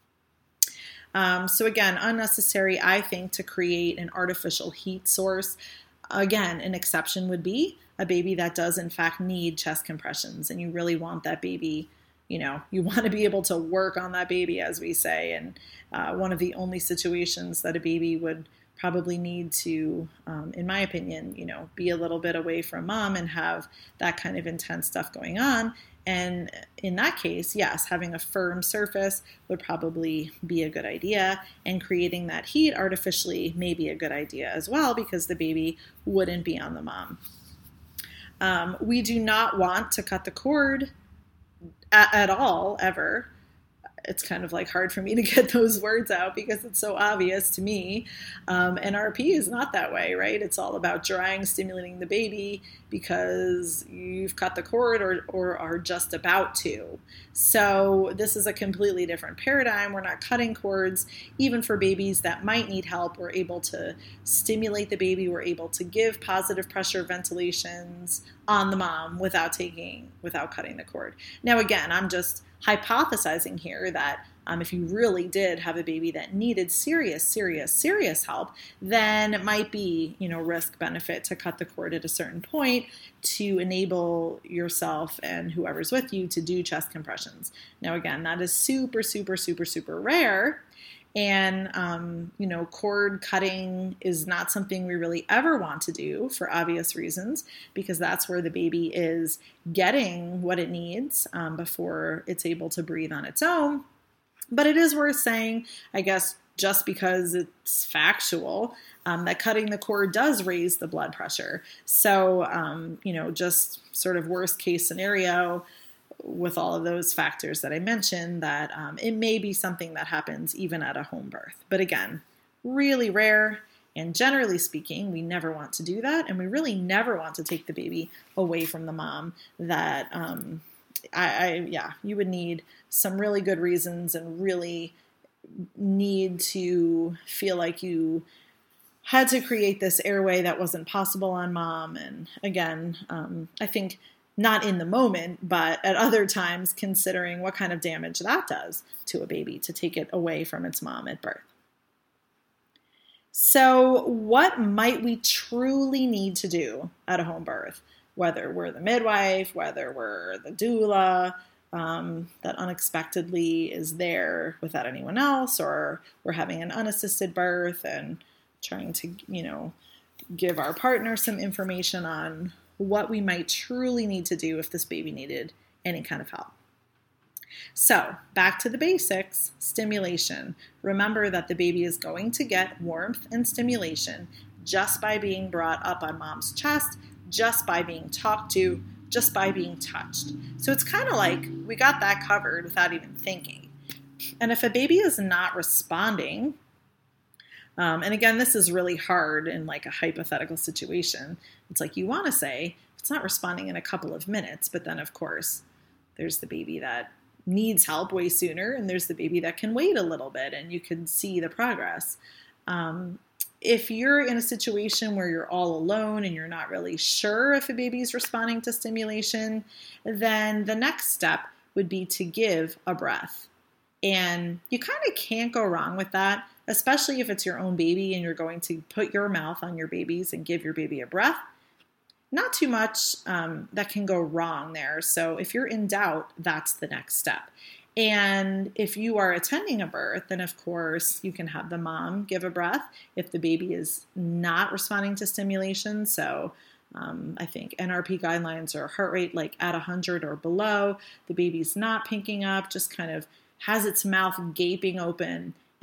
Um, so again, unnecessary, I think, to create an artificial heat source. Again, an exception would be a baby that does in fact need chest compressions, and you really want that baby, you know, you want to be able to work on that baby, as we say. And uh, one of the only situations that a baby would probably need to, um, in my opinion, you know, be a little bit away from mom and have that kind of intense stuff going on. And in that case, yes, having a firm surface would probably be a good idea. And creating that heat artificially may be a good idea as well, because the baby wouldn't be on the mom. Um, we do not want to cut the cord At, at all, ever. It's kind of like hard for me to get those words out because it's so obvious to me. Um, N R P is not that way, right? It's all about drying, stimulating the baby because you've cut the cord or, or are just about to. So this is a completely different paradigm. We're not cutting cords. Even for babies that might need help, we're able to stimulate the baby. We're able to give positive pressure ventilations on the mom without taking, without cutting the cord. Now, again, I'm just hypothesizing here that um, if you really did have a baby that needed serious, serious, serious help, then it might be, you know, risk benefit to cut the cord at a certain point to enable yourself and whoever's with you to do chest compressions. Now, again, that is super, super, super, super rare. And, um, you know, cord cutting is not something we really ever want to do for obvious reasons, because that's where the baby is getting what it needs um, before it's able to breathe on its own. But it is worth saying, I guess, just because it's factual, um, that cutting the cord does raise the blood pressure. So, um, you know, just sort of worst case scenario, with all of those factors that I mentioned, that um, it may be something that happens even at a home birth. But again, really rare. And generally speaking, we never want to do that. And we really never want to take the baby away from the mom. That, um, I, I yeah, you would need some really good reasons and really need to feel like you had to create this airway that wasn't possible on mom. And again, um, I think not in the moment, but at other times, considering what kind of damage that does to a baby to take it away from its mom at birth. So what might we truly need to do at a home birth? Whether we're the midwife, whether we're the doula, um, that unexpectedly is there without anyone else, or we're having an unassisted birth and trying to, you know, give our partner some information on what we might truly need to do if this baby needed any kind of help. So back to the basics, stimulation. Remember that the baby is going to get warmth and stimulation just by being brought up on mom's chest, just by being talked to, just by being touched. So it's kind of like we got that covered without even thinking. And if a baby is not responding, Um, and again, this is really hard in like a hypothetical situation. It's like you want to say, it's not responding in a couple of minutes, but then of course there's the baby that needs help way sooner, and there's the baby that can wait a little bit and you can see the progress. Um, if you're in a situation where you're all alone and you're not really sure if a baby is responding to stimulation, then the next step would be to give a breath. And you kind of can't go wrong with that, especially if it's your own baby and you're going to put your mouth on your baby's and give your baby a breath. Not too much um, that can go wrong there. So if you're in doubt, that's the next step. And if you are attending a birth, then of course you can have the mom give a breath if the baby is not responding to stimulation. So um, I think N R P guidelines are heart rate like at one hundred or below. The baby's not pinking up, just kind of has its mouth gaping open,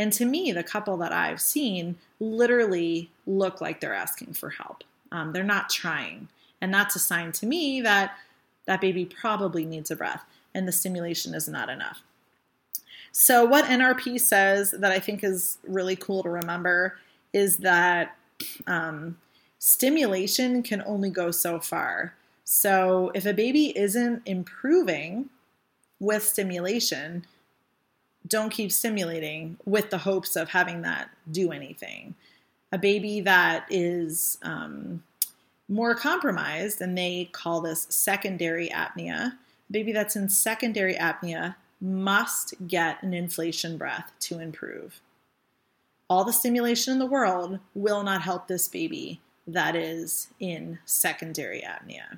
And to me, the couple that I've seen literally look like they're asking for help. Um, they're not trying. And that's a sign to me that that baby probably needs a breath and the stimulation is not enough. So what N R P says that I think is really cool to remember is that um, stimulation can only go so far. So if a baby isn't improving with stimulation, don't keep stimulating with the hopes of having that do anything. A baby that is um, more compromised, and they call this secondary apnea, a baby that's in secondary apnea must get an inflation breath to improve. All the stimulation in the world will not help this baby that is in secondary apnea.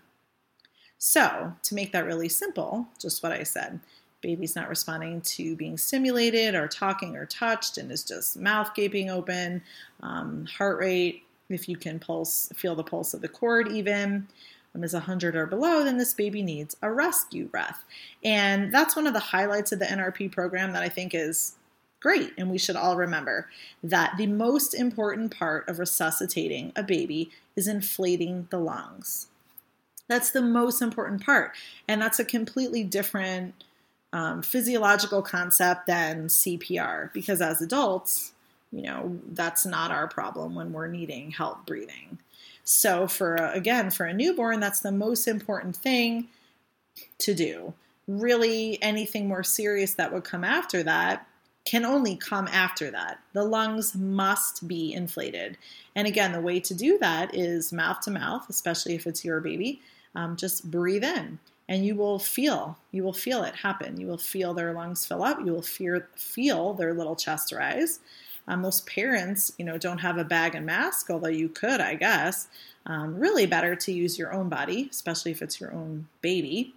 So, to make that really simple, just what I said, baby's not responding to being stimulated or talking or touched and is just mouth gaping open, um, heart rate, if you can pulse, feel the pulse of the cord even, um, is one hundred or below, then this baby needs a rescue breath. And that's one of the highlights of the N R P program that I think is great. And we should all remember that the most important part of resuscitating a baby is inflating the lungs. That's the most important part. And that's a completely different um, physiological concept than C P R, because as adults, you know, that's not our problem when we're needing help breathing. So for, again, for a newborn, that's the most important thing to do. Really, anything more serious that would come after that can only come after that. The lungs must be inflated. And again, the way to do that is mouth to mouth, especially if it's your baby. Um, just breathe in and you will feel, you will feel it happen. You will feel their lungs fill up. You will fear, feel their little chest rise. Um, most parents, you know, don't have a bag and mask, although you could, I guess. Um, really better to use your own body, especially if it's your own baby.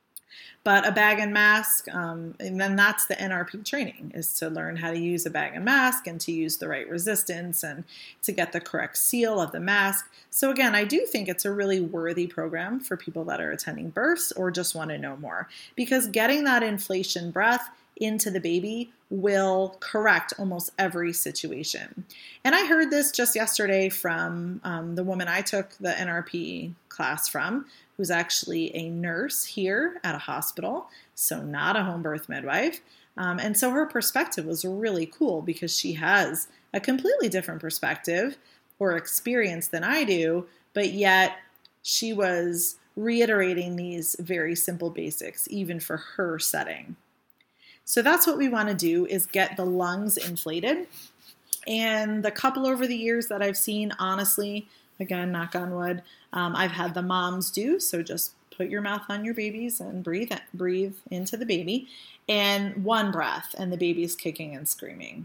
But a bag and mask, um, and then that's the N R P training, is to learn how to use a bag and mask and to use the right resistance and to get the correct seal of the mask. So again, I do think it's a really worthy program for people that are attending births or just want to know more, because getting that inflation breath into the baby will correct almost every situation. And I heard this just yesterday from um, the woman I took the N R P class from, who's actually a nurse here at a hospital, so not a home birth midwife. Um, and so her perspective was really cool because she has a completely different perspective or experience than I do, but yet she was reiterating these very simple basics, even for her setting. So that's what we want to do, is get the lungs inflated. And the couple over the years that I've seen, honestly, again, knock on wood, um, I've had the moms do. So just put your mouth on your babies and breathe, breathe into the baby. And one breath, and the baby's kicking and screaming.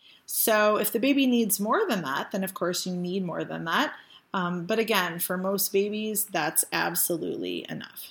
So if the baby needs more than that, then of course you need more than that. Um, but again, for most babies, that's absolutely enough.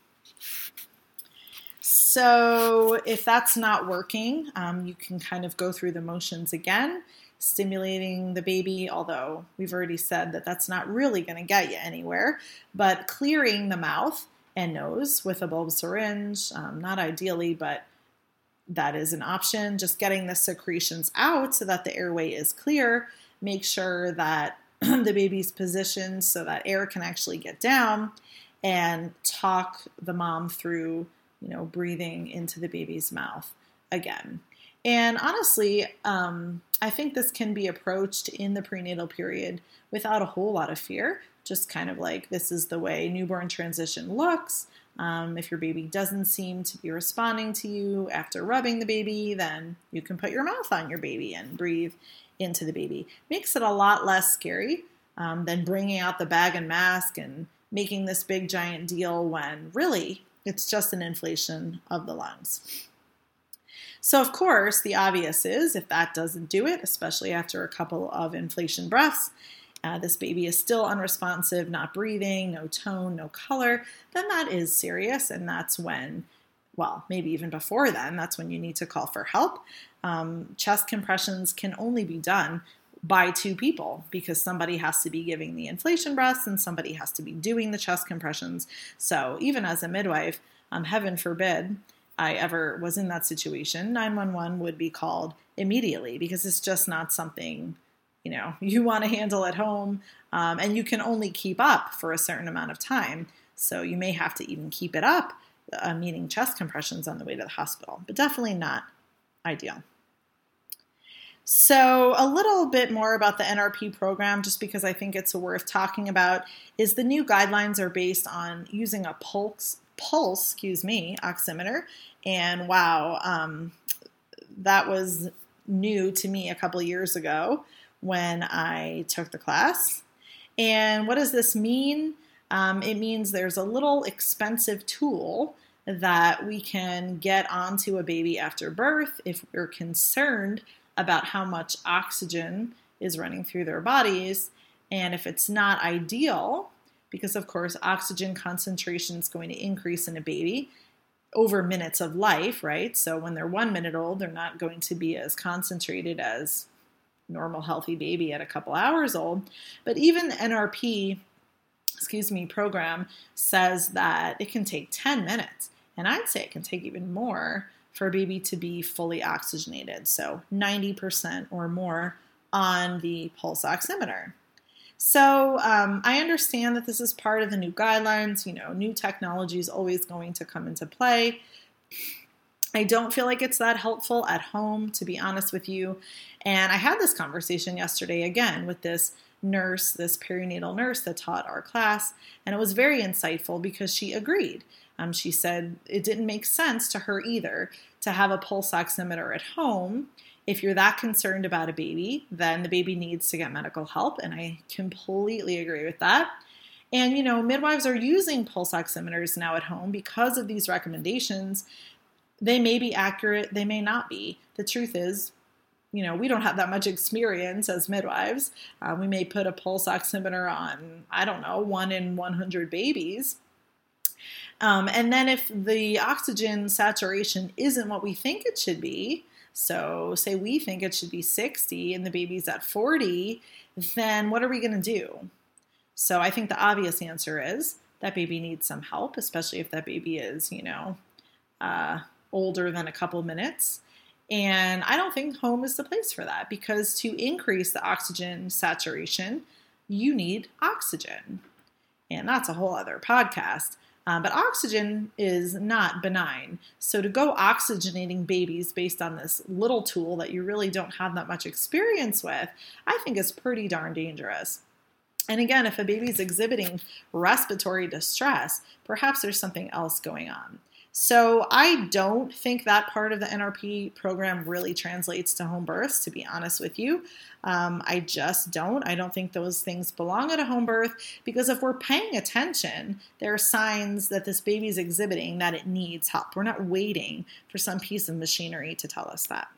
So if that's not working, um, you can kind of go through the motions again, stimulating the baby, although we've already said that that's not really going to get you anywhere, but clearing the mouth and nose with a bulb syringe, um, not ideally, but that is an option. Just getting the secretions out so that the airway is clear. Make sure that the baby's positioned so that air can actually get down, and talk the mom through, you know, breathing into the baby's mouth again. And honestly, um, I think this can be approached in the prenatal period without a whole lot of fear. Just kind of like, this is the way newborn transition looks. Um, if your baby doesn't seem to be responding to you after rubbing the baby, then you can put your mouth on your baby and breathe into the baby. Makes it a lot less scary um, than bringing out the bag and mask and making this big giant deal when really it's just an inflation of the lungs. So of course, the obvious is, if that doesn't do it, especially after a couple of inflation breaths, uh, this baby is still unresponsive, not breathing, no tone, no color, then that is serious. And that's when, well, maybe even before then, that's when you need to call for help. Um, chest compressions can only be done by two people, because somebody has to be giving the inflation breaths and somebody has to be doing the chest compressions. So even as a midwife, um, heaven forbid, I ever was in that situation, nine one one would be called immediately, because it's just not something, you know, you want to handle at home, um, and you can only keep up for a certain amount of time. So you may have to even keep it up, uh, meaning chest compressions on the way to the hospital, but definitely not ideal. So a little bit more about the N R P program, just because I think it's worth talking about, is the new guidelines are based on using a pulse, pulse, excuse me, oximeter. And wow, um, that was new to me a couple of years ago when I took the class. And what does this mean? Um, it means there's a little expensive tool that we can get onto a baby after birth if we're concerned about how much oxygen is running through their bodies. And if it's not ideal, because of course oxygen concentration is going to increase in a baby over minutes of life, right? So when they're one minute old, they're not going to be as concentrated as normal healthy baby at a couple hours old. But even the N R P, excuse me, program says that it can take ten minutes. And I'd say it can take even more for a baby to be fully oxygenated. So ninety percent or more on the pulse oximeter. So um, I understand that this is part of the new guidelines. You know, new technology is always going to come into play. I don't feel like it's that helpful at home, to be honest with you. And I had this conversation yesterday again with this nurse, this perinatal nurse that taught our class, and it was very insightful because she agreed. Um, she said it didn't make sense to her either to have a pulse oximeter at home. If you're that concerned about a baby, then the baby needs to get medical help, and I completely agree with that. And, you know, midwives are using pulse oximeters now at home because of these recommendations. They may be accurate, they may not be. The truth is, you know, we don't have that much experience as midwives. Uh, we may put a pulse oximeter on, I don't know, one in one hundred babies. Um, and then if the oxygen saturation isn't what we think it should be, so say we think it should be sixty and the baby's at forty, then what are we going to do? So I think the obvious answer is that baby needs some help, especially if that baby is, you know, uh, older than a couple minutes. And I don't think home is the place for that, because to increase the oxygen saturation, you need oxygen. And that's a whole other podcast. Um, but oxygen is not benign. So to go oxygenating babies based on this little tool that you really don't have that much experience with, I think is pretty darn dangerous. And again, if a baby is exhibiting respiratory distress, perhaps there's something else going on. So I don't think that part of the N R P program really translates to home births, to be honest with you. Um, I just don't. I don't think those things belong at a home birth, because if we're paying attention, there are signs that this baby is exhibiting that it needs help. We're not waiting for some piece of machinery to tell us that.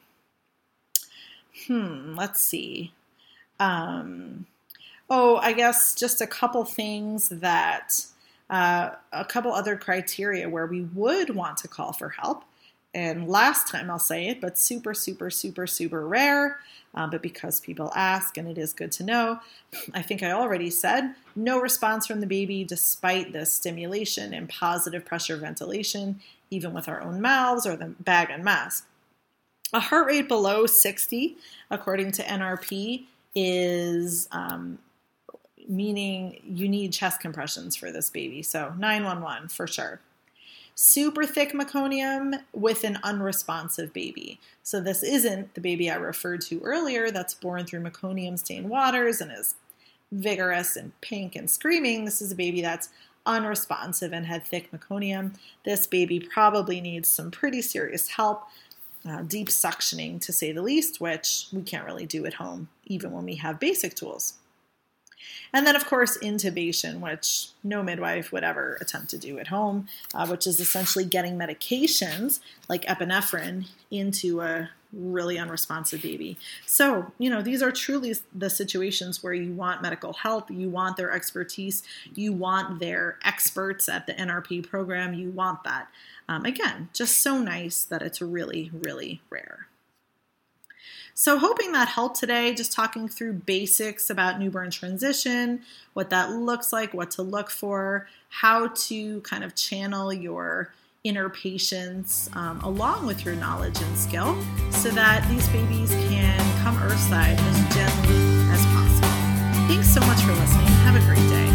Hmm, let's see. Um, oh, I guess just a couple things that... Uh, a couple other criteria where we would want to call for help. And last time I'll say it, but super, super, super, super rare. Uh, but because people ask and it is good to know, I think I already said no response from the baby despite the stimulation and positive pressure ventilation, even with our own mouths or the bag and mask. A heart rate below sixty, according to N R P, is... Um, meaning you need chest compressions for this baby. So nine one one for sure. Super thick meconium with an unresponsive baby. So this isn't the baby I referred to earlier that's born through meconium stained waters and is vigorous and pink and screaming. This is a baby that's unresponsive and had thick meconium. This baby probably needs some pretty serious help, uh, deep suctioning to say the least, which we can't really do at home, even when we have basic tools. And then, of course, intubation, which no midwife would ever attempt to do at home, uh, which is essentially getting medications like epinephrine into a really unresponsive baby. So, you know, these are truly the situations where you want medical help, you want their expertise, you want their experts at the N R P program, you want that. Um, again, just so nice that it's really, really rare. So hoping that helped today, just talking through basics about newborn transition, what that looks like, what to look for, how to kind of channel your inner patience, um, along with your knowledge and skill, so that these babies can come earthside as gently as possible. Thanks so much for listening. Have a great day.